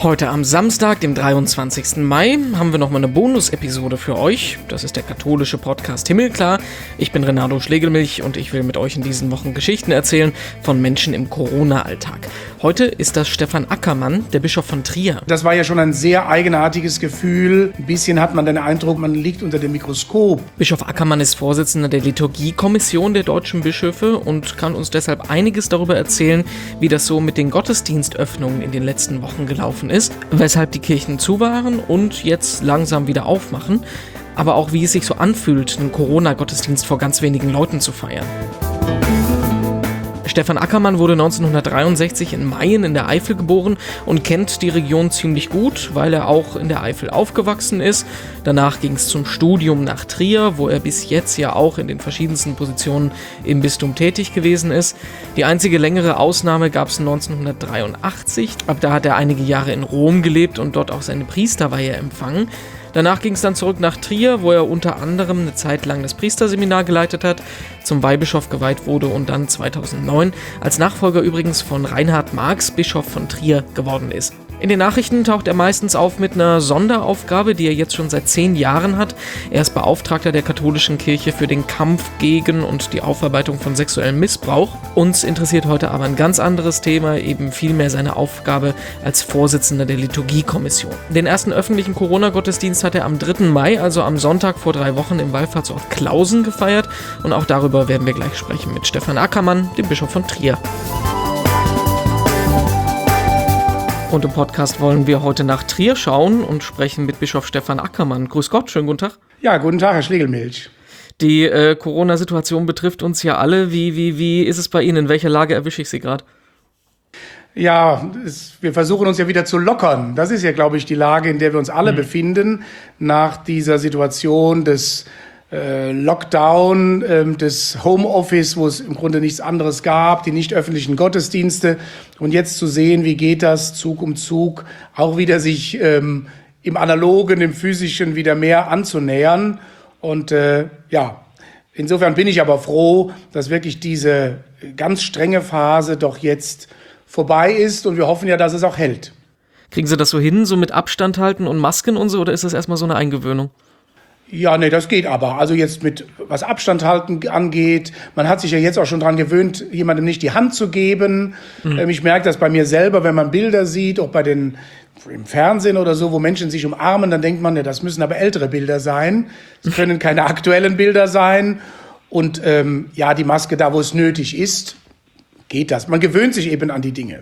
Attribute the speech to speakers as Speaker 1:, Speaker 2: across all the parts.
Speaker 1: Heute am Samstag, dem 23. Mai, haben wir nochmal eine Bonus-Episode für euch. Das ist der katholische Podcast Himmelklar. Ich bin Renato Schlegelmilch und ich will mit euch in diesen Wochen Geschichten erzählen von Menschen im Corona-Alltag. Heute ist das Stefan Ackermann, der Bischof von Trier.
Speaker 2: Das war ja schon ein sehr eigenartiges Gefühl. Ein bisschen hat man den Eindruck, man liegt unter dem Mikroskop.
Speaker 1: Bischof Ackermann ist Vorsitzender der Liturgiekommission der deutschen Bischöfe und kann uns deshalb einiges darüber erzählen, wie das so mit den Gottesdienstöffnungen in den letzten Wochen gelaufen ist, weshalb die Kirchen zu waren und jetzt langsam wieder aufmachen, aber auch wie es sich so anfühlt, einen Corona-Gottesdienst vor ganz wenigen Leuten zu feiern. Stefan Ackermann wurde 1963 in Mayen in der Eifel geboren und kennt die Region ziemlich gut, weil er auch in der Eifel aufgewachsen ist. Danach ging es zum Studium nach Trier, wo er bis jetzt ja auch in den verschiedensten Positionen im Bistum tätig gewesen ist. Die einzige längere Ausnahme gab es 1983. Ab da hat er einige Jahre in Rom gelebt und dort auch seine Priesterweihe empfangen. Danach ging es dann zurück nach Trier, wo er unter anderem eine Zeit lang das Priesterseminar geleitet hat, zum Weihbischof geweiht wurde und dann 2009 als Nachfolger übrigens von Reinhard Marx Bischof von Trier geworden ist. In den Nachrichten taucht er meistens auf mit einer Sonderaufgabe, die er jetzt schon seit 10 Jahren hat. Er ist Beauftragter der katholischen Kirche für den Kampf gegen und die Aufarbeitung von sexuellem Missbrauch. Uns interessiert heute aber ein ganz anderes Thema, eben vielmehr seine Aufgabe als Vorsitzender der Liturgiekommission. Den ersten öffentlichen Corona-Gottesdienst hat er am 3. Mai, also am Sonntag vor 3 Wochen im Wallfahrtsort Klausen gefeiert. Und auch darüber werden wir gleich sprechen mit Stefan Ackermann, dem Bischof von Trier. Und im Podcast wollen wir heute nach Trier schauen und sprechen mit Bischof Stefan Ackermann. Grüß Gott, schönen guten Tag.
Speaker 2: Ja, guten Tag, Herr Schlegelmilch.
Speaker 1: Die Corona-Situation betrifft uns ja alle. Wie ist es bei Ihnen? In welcher Lage erwische ich Sie gerade?
Speaker 2: Ja, wir versuchen uns ja wieder zu lockern. Das ist ja, glaube ich, die Lage, in der wir uns alle befinden, nach dieser Situation des Lockdown, des Homeoffice, wo es im Grunde nichts anderes gab, die nicht öffentlichen Gottesdienste. Und jetzt zu sehen, wie geht das Zug um Zug, auch wieder sich im Analogen, im Physischen wieder mehr anzunähern. Und insofern bin ich aber froh, dass wirklich diese ganz strenge Phase doch jetzt vorbei ist. Und wir hoffen ja, dass es auch hält.
Speaker 1: Kriegen Sie das so hin, so mit Abstand halten und Masken und so, oder ist das erstmal so eine Eingewöhnung?
Speaker 2: Ja, nee, das geht aber. Also jetzt mit, was Abstand halten angeht, man hat sich ja jetzt auch schon dran gewöhnt, jemandem nicht die Hand zu geben. Ich merke das bei mir selber, wenn man Bilder sieht, auch im Fernsehen oder so, wo Menschen sich umarmen, dann denkt man, ja, das müssen aber ältere Bilder sein. Es können keine aktuellen Bilder sein. Und die Maske da, wo es nötig ist, geht das. Man gewöhnt sich eben an die Dinge.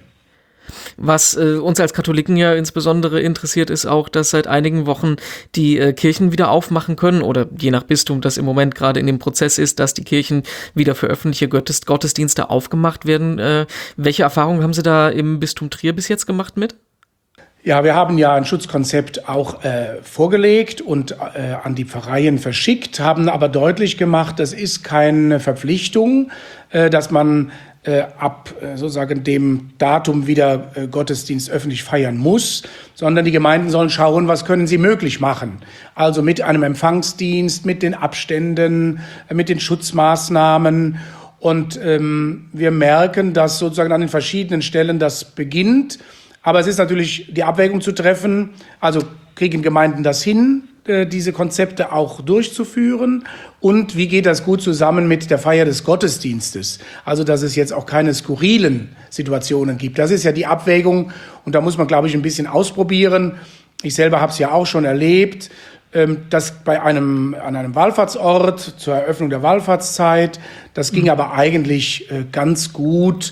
Speaker 1: Was uns als Katholiken ja insbesondere interessiert, ist auch, dass seit einigen Wochen die Kirchen wieder aufmachen können oder je nach Bistum, das im Moment gerade in dem Prozess ist, dass die Kirchen wieder für öffentliche Gottesdienste aufgemacht werden. Welche Erfahrungen haben Sie da im Bistum Trier bis jetzt gemacht mit?
Speaker 2: Ja, wir haben ja ein Schutzkonzept auch vorgelegt und an die Pfarreien verschickt, haben aber deutlich gemacht, das ist keine Verpflichtung, dass man ab sozusagen dem Datum wieder Gottesdienst öffentlich feiern muss, sondern die Gemeinden sollen schauen, was können sie möglich machen. Also mit einem Empfangsdienst, mit den Abständen, mit den Schutzmaßnahmen. Und wir merken, dass sozusagen an den verschiedenen Stellen das beginnt. Aber es ist natürlich die Abwägung zu treffen, also kriegen Gemeinden das hin, diese Konzepte auch durchzuführen und wie geht das gut zusammen mit der Feier des Gottesdienstes? Also dass es jetzt auch keine skurrilen Situationen gibt. Das ist ja die Abwägung und da muss man, glaube ich, ein bisschen ausprobieren. Ich selber habe es ja auch schon erlebt, dass an einem Wallfahrtsort zur Eröffnung der Wallfahrtszeit, das ging aber eigentlich ganz gut,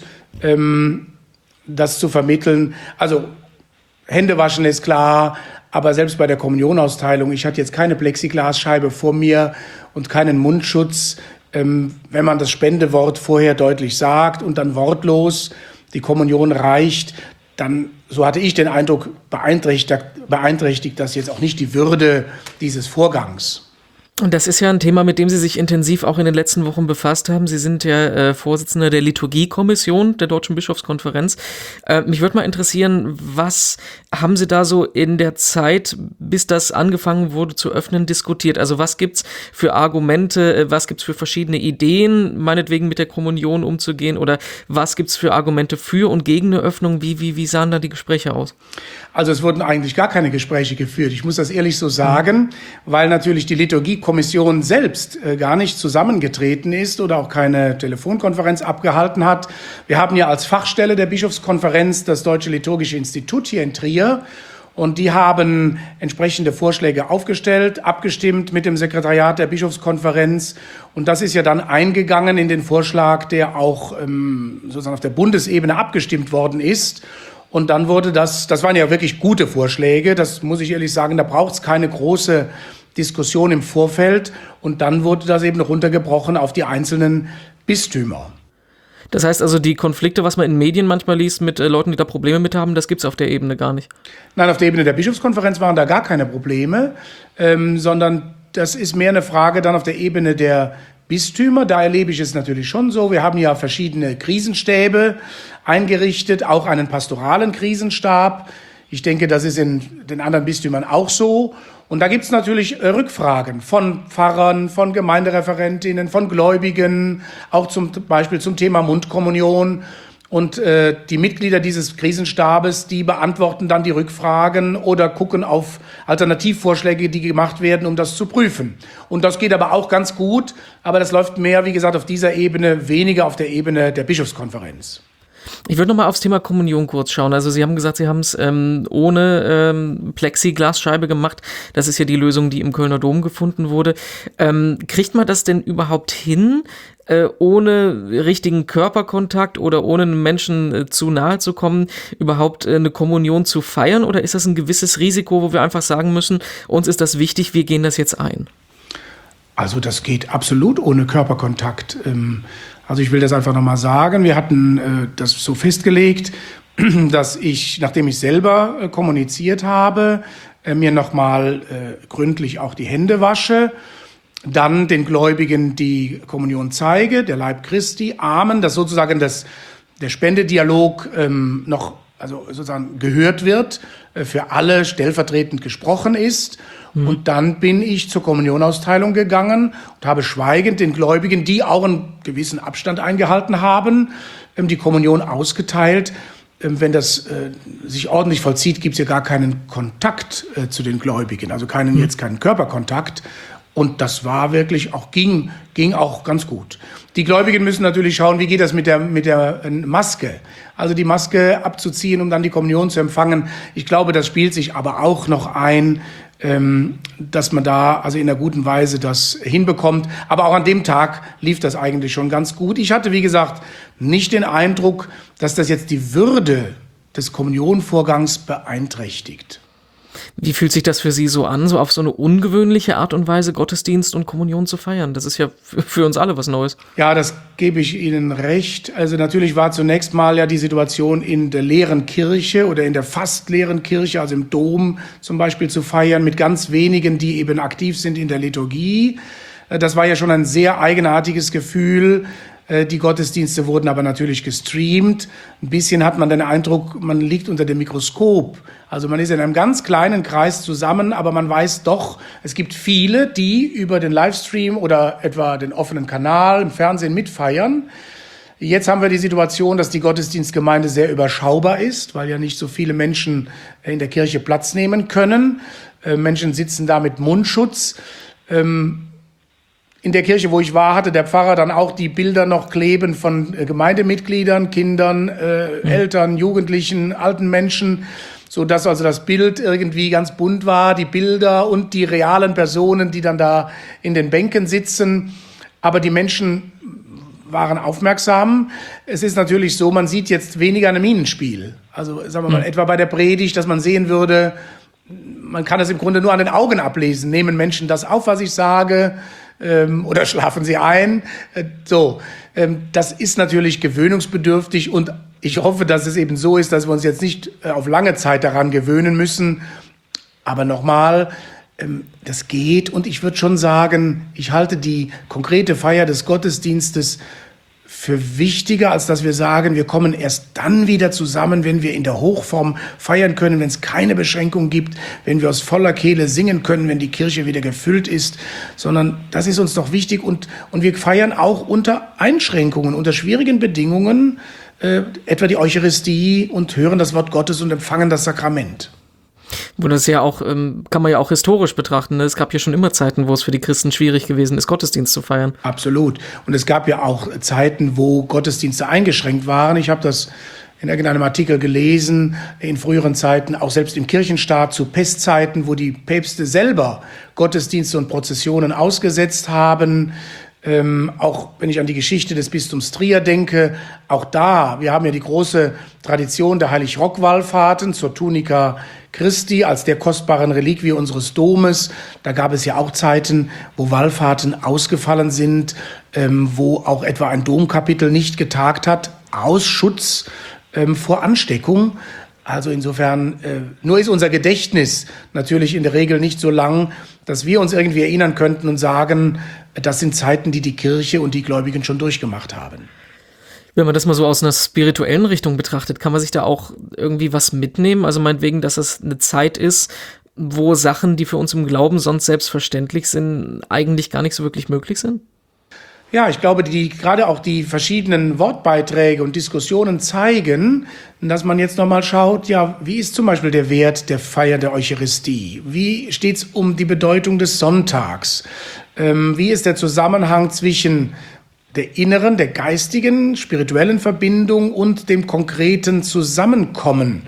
Speaker 2: das zu vermitteln. Also Hände waschen ist klar, aber selbst bei der Kommunionausteilung, ich hatte jetzt keine Plexiglasscheibe vor mir und keinen Mundschutz. Wenn man das Spendewort vorher deutlich sagt und dann wortlos die Kommunion reicht, dann, so hatte ich den Eindruck, beeinträchtigt das jetzt auch nicht die Würde dieses Vorgangs.
Speaker 1: Und das ist ja ein Thema, mit dem Sie sich intensiv auch in den letzten Wochen befasst haben. Sie sind ja Vorsitzender der Liturgiekommission der Deutschen Bischofskonferenz. Mich würde mal interessieren, was haben Sie da so in der Zeit, bis das angefangen wurde zu öffnen, diskutiert? Also was gibt's für Argumente, was gibt's für verschiedene Ideen, meinetwegen mit der Kommunion umzugehen, oder was gibt's für Argumente für und gegen eine Öffnung? Wie sahen da die Gespräche aus?
Speaker 2: Also es wurden eigentlich gar keine Gespräche geführt. Ich muss das ehrlich so sagen, weil natürlich die Liturgiekommission selbst gar nicht zusammengetreten ist oder auch keine Telefonkonferenz abgehalten hat. Wir haben ja als Fachstelle der Bischofskonferenz das Deutsche Liturgische Institut hier in Trier. Und die haben entsprechende Vorschläge aufgestellt, abgestimmt mit dem Sekretariat der Bischofskonferenz. Und das ist ja dann eingegangen in den Vorschlag, der auch sozusagen auf der Bundesebene abgestimmt worden ist. Und dann wurde das waren ja wirklich gute Vorschläge, das muss ich ehrlich sagen, da braucht es keine große Diskussion im Vorfeld. Und dann wurde das eben runtergebrochen auf die einzelnen Bistümer.
Speaker 1: Das heißt also, die Konflikte, was man in Medien manchmal liest mit Leuten, die da Probleme mit haben, das gibt's auf der Ebene gar nicht?
Speaker 2: Nein, auf der Ebene der Bischofskonferenz waren da gar keine Probleme, sondern das ist mehr eine Frage dann auf der Ebene der Bistümer. Da erlebe ich es natürlich schon so. Wir haben ja verschiedene Krisenstäbe eingerichtet, auch einen pastoralen Krisenstab. Ich denke, das ist in den anderen Bistümern auch so. Und da gibt es natürlich Rückfragen von Pfarrern, von Gemeindereferentinnen, von Gläubigen, auch zum Beispiel zum Thema Mundkommunion. Und die Mitglieder dieses Krisenstabes, die beantworten dann die Rückfragen oder gucken auf Alternativvorschläge, die gemacht werden, um das zu prüfen. Und das geht aber auch ganz gut, aber das läuft mehr, wie gesagt, auf dieser Ebene, weniger auf der Ebene der Bischofskonferenz.
Speaker 1: Ich würde nochmal aufs Thema Kommunion kurz schauen. Also Sie haben gesagt, Sie haben es ohne Plexiglasscheibe gemacht. Das ist ja die Lösung, die im Kölner Dom gefunden wurde. Kriegt man das denn überhaupt hin, ohne richtigen Körperkontakt oder ohne einem Menschen zu nahe zu kommen, überhaupt eine Kommunion zu feiern? Oder ist das ein gewisses Risiko, wo wir einfach sagen müssen, uns ist das wichtig, wir gehen das jetzt ein?
Speaker 2: Also das geht absolut ohne Körperkontakt. Also ich will das einfach nochmal sagen. Wir hatten das so festgelegt, dass ich, nachdem ich selber kommuniziert habe, mir nochmal gründlich auch die Hände wasche, dann den Gläubigen die Kommunion zeige, der Leib Christi, Amen, dass sozusagen der Spendedialog noch also sozusagen gehört wird, für alle stellvertretend gesprochen ist. Und dann bin ich zur Kommunionausteilung gegangen und habe schweigend den Gläubigen, die auch einen gewissen Abstand eingehalten haben, die Kommunion ausgeteilt. Wenn das sich ordentlich vollzieht, gibt es ja gar keinen Kontakt zu den Gläubigen, also jetzt keinen Körperkontakt. Und das war wirklich auch, ging auch ganz gut. Die Gläubigen müssen natürlich schauen, wie geht das mit der Maske? Also die Maske abzuziehen, um dann die Kommunion zu empfangen. Ich glaube, das spielt sich aber auch noch ein, dass man da also in einer guten Weise das hinbekommt. Aber auch an dem Tag lief das eigentlich schon ganz gut. Ich hatte, wie gesagt, nicht den Eindruck, dass das jetzt die Würde des Kommunionvorgangs beeinträchtigt.
Speaker 1: Wie fühlt sich das für Sie so an, so auf so eine ungewöhnliche Art und Weise Gottesdienst und Kommunion zu feiern? Das ist ja für uns alle was Neues.
Speaker 2: Ja, das gebe ich Ihnen recht. Also natürlich war zunächst mal ja die Situation in der leeren Kirche oder in der fast leeren Kirche, also im Dom zum Beispiel zu feiern, mit ganz wenigen, die eben aktiv sind in der Liturgie. Das war ja schon ein sehr eigenartiges Gefühl. Die Gottesdienste wurden aber natürlich gestreamt. Ein bisschen hat man den Eindruck, man liegt unter dem Mikroskop. Also man ist in einem ganz kleinen Kreis zusammen, aber man weiß doch, es gibt viele, die über den Livestream oder etwa den offenen Kanal im Fernsehen mitfeiern. Jetzt haben wir die Situation, dass die Gottesdienstgemeinde sehr überschaubar ist, weil ja nicht so viele Menschen in der Kirche Platz nehmen können. Menschen sitzen da mit Mundschutz. In der Kirche, wo ich war, hatte der Pfarrer dann auch die Bilder noch kleben von Gemeindemitgliedern, Kindern, Eltern, Jugendlichen, alten Menschen, so dass also das Bild irgendwie ganz bunt war, die Bilder und die realen Personen, die dann da in den Bänken sitzen. Aber die Menschen waren aufmerksam. Es ist natürlich so, man sieht jetzt weniger ein Minenspiel. Also sagen wir mal, etwa bei der Predigt, dass man sehen würde, man kann es im Grunde nur an den Augen ablesen. Nehmen Menschen das auf, was ich sage, oder schlafen sie ein? Das ist natürlich gewöhnungsbedürftig und ich hoffe, dass es eben so ist, dass wir uns jetzt nicht auf lange Zeit daran gewöhnen müssen. Aber nochmal, das geht. Und ich würde schon sagen, ich halte die konkrete Feier des Gottesdienstes für wichtiger, als dass wir sagen, wir kommen erst dann wieder zusammen, wenn wir in der Hochform feiern können, wenn es keine Beschränkung gibt, wenn wir aus voller Kehle singen können, wenn die Kirche wieder gefüllt ist, sondern das ist uns doch wichtig und wir feiern auch unter Einschränkungen, unter schwierigen Bedingungen, etwa die Eucharistie und hören das Wort Gottes und empfangen das Sakrament.
Speaker 1: Wo das ja auch, kann man ja auch historisch betrachten. Ne? Es gab ja schon immer Zeiten, wo es für die Christen schwierig gewesen ist, Gottesdienst zu feiern.
Speaker 2: Absolut. Und es gab ja auch Zeiten, wo Gottesdienste eingeschränkt waren. Ich habe das in irgendeinem Artikel gelesen, in früheren Zeiten, auch selbst im Kirchenstaat zu Pestzeiten, wo die Päpste selber Gottesdienste und Prozessionen ausgesetzt haben. Auch wenn ich an die Geschichte des Bistums Trier denke, auch da, wir haben ja die große Tradition der Heilig-Rock-Wallfahrten zur Tunica Christi als der kostbaren Reliquie unseres Domes. Da gab es ja auch Zeiten, wo Wallfahrten ausgefallen sind, wo auch etwa ein Domkapitel nicht getagt hat, aus Schutz vor Ansteckung. Also insofern, nur ist unser Gedächtnis natürlich in der Regel nicht so lang, dass wir uns irgendwie erinnern könnten und sagen, das sind Zeiten, die die Kirche und die Gläubigen schon durchgemacht haben.
Speaker 1: Wenn man das mal so aus einer spirituellen Richtung betrachtet, kann man sich da auch irgendwie was mitnehmen? Also meinetwegen, dass es eine Zeit ist, wo Sachen, die für uns im Glauben sonst selbstverständlich sind, eigentlich gar nicht so wirklich möglich sind?
Speaker 2: Ja, ich glaube, gerade auch die verschiedenen Wortbeiträge und Diskussionen zeigen, dass man jetzt nochmal schaut, ja, wie ist zum Beispiel der Wert der Feier der Eucharistie? Wie steht's um die Bedeutung des Sonntags? Wie ist der Zusammenhang zwischen der inneren, der geistigen, spirituellen Verbindung und dem konkreten Zusammenkommen?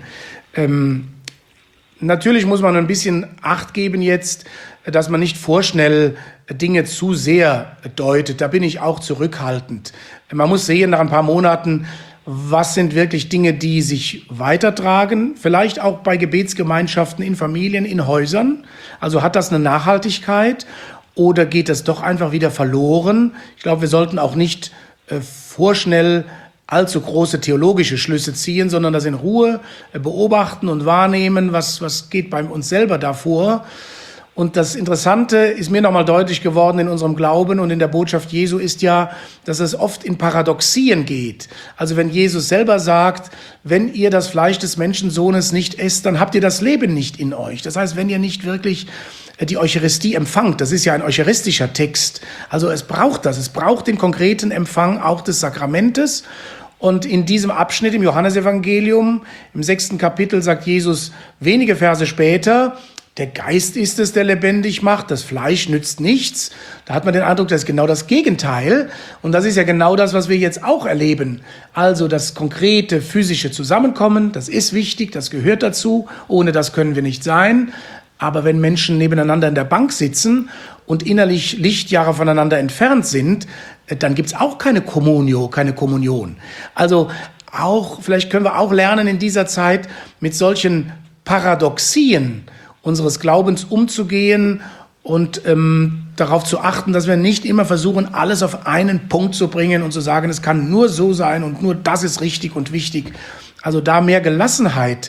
Speaker 2: Natürlich muss man ein bisschen Acht geben jetzt, dass man nicht vorschnell Dinge zu sehr deutet. Da bin ich auch zurückhaltend. Man muss sehen, nach ein paar Monaten, was sind wirklich Dinge, die sich weitertragen, vielleicht auch bei Gebetsgemeinschaften, in Familien, in Häusern. Also hat das eine Nachhaltigkeit oder geht das doch einfach wieder verloren? Ich glaube, wir sollten auch nicht vorschnell allzu große theologische Schlüsse ziehen, sondern das in Ruhe beobachten und wahrnehmen, was geht bei uns selber davor. Und das Interessante ist mir nochmal deutlich geworden in unserem Glauben und in der Botschaft Jesu ist ja, dass es oft in Paradoxien geht. Also wenn Jesus selber sagt, wenn ihr das Fleisch des Menschensohnes nicht esst, dann habt ihr das Leben nicht in euch. Das heißt, wenn ihr nicht wirklich die Eucharistie empfangt, das ist ja ein eucharistischer Text, also es braucht den konkreten Empfang auch des Sakramentes. Und in diesem Abschnitt im Johannesevangelium, im 6. Kapitel, sagt Jesus wenige Verse später, der Geist ist es, der lebendig macht, das Fleisch nützt nichts. Da hat man den Eindruck, das ist genau das Gegenteil. Und das ist ja genau das, was wir jetzt auch erleben. Also das konkrete physische Zusammenkommen, das ist wichtig, das gehört dazu. Ohne das können wir nicht sein. Aber wenn Menschen nebeneinander in der Bank sitzen und innerlich Lichtjahre voneinander entfernt sind, dann gibt's auch keine Communio, keine Kommunion. Also vielleicht können wir auch lernen in dieser Zeit mit solchen Paradoxien unseres Glaubens umzugehen und darauf zu achten, dass wir nicht immer versuchen, alles auf einen Punkt zu bringen und zu sagen, es kann nur so sein und nur das ist richtig und wichtig. Also da mehr Gelassenheit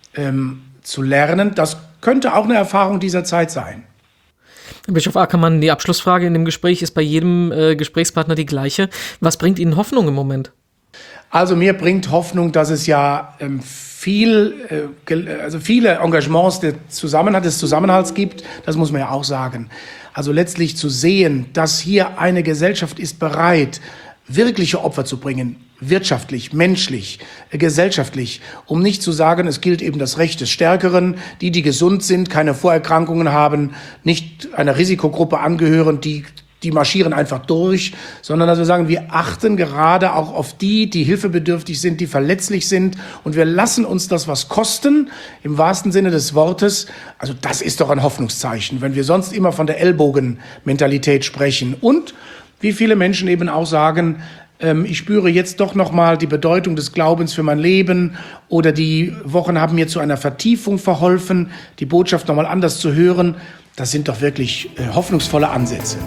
Speaker 2: zu lernen, das könnte auch eine Erfahrung dieser Zeit sein.
Speaker 1: Bischof Ackermann, die Abschlussfrage in dem Gespräch ist bei jedem Gesprächspartner die gleiche. Was bringt Ihnen Hoffnung im Moment?
Speaker 2: Also mir bringt Hoffnung, dass es ja viele Engagements des Zusammenhalts gibt. Das muss man ja auch sagen. Also letztlich zu sehen, dass hier eine Gesellschaft ist bereit, wirkliche Opfer zu bringen, wirtschaftlich, menschlich, gesellschaftlich, um nicht zu sagen, es gilt eben das Recht des Stärkeren, die gesund sind, keine Vorerkrankungen haben, nicht einer Risikogruppe angehören, die marschieren einfach durch, sondern dass wir sagen, wir achten gerade auch auf die hilfebedürftig sind, die verletzlich sind und wir lassen uns das was kosten, im wahrsten Sinne des Wortes. Also das ist doch ein Hoffnungszeichen, wenn wir sonst immer von der Ellbogenmentalität sprechen. Und wie viele Menschen eben auch sagen, ich spüre jetzt doch nochmal die Bedeutung des Glaubens für mein Leben oder die Wochen haben mir zu einer Vertiefung verholfen, die Botschaft nochmal anders zu hören. Das sind doch wirklich hoffnungsvolle Ansätze.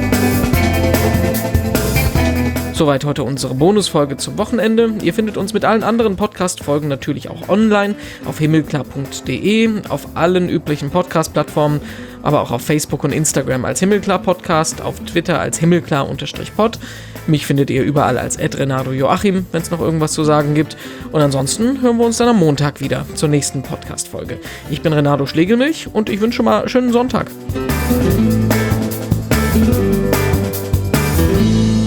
Speaker 1: Soweit heute unsere Bonusfolge zum Wochenende. Ihr findet uns mit allen anderen Podcast-Folgen natürlich auch online auf himmelklar.de, auf allen üblichen Podcast-Plattformen aber auch auf Facebook und Instagram als Himmelklar Podcast, auf Twitter als Himmelklar_pod. Mich findet ihr überall als @RenatoJoachim, wenn es noch irgendwas zu sagen gibt. Und ansonsten hören wir uns dann am Montag wieder zur nächsten Podcast-Folge. Ich bin Renato Schlegelmilch und ich wünsche mal schönen Sonntag.